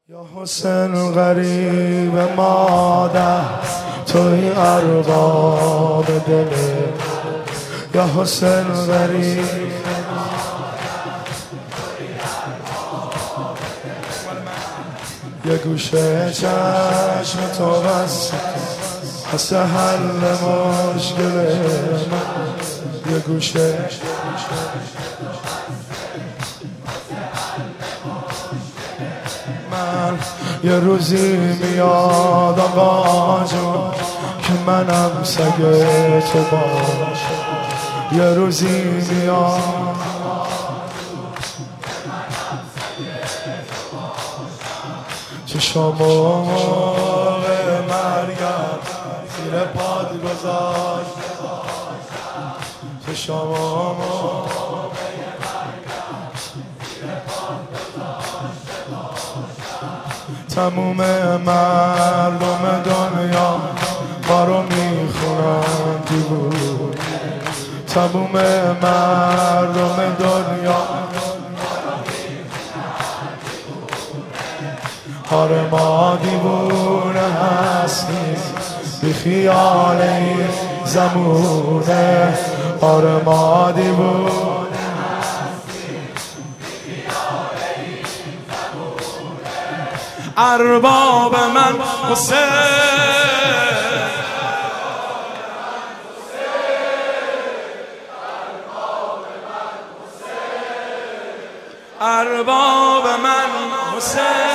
یا حسین غریب مادر توی ارباب دله، یا حسین غریب یه گوشه چشم تو بس هست حل مشکل من، یه گوشه من یه روزی میاد آقا جون که منم سگ تو باشم، یه روزی میاد چشامو موقع مرگم زیر پاد گذاشت، چشامو تموم مردم دنیا ما رو میخونن دیوونه، تموم مردم دنیا آره ما دیوونه هستیم بی خیال این زمونه، آره ما دیوونه ارباب من حسین، ارباب من حسین،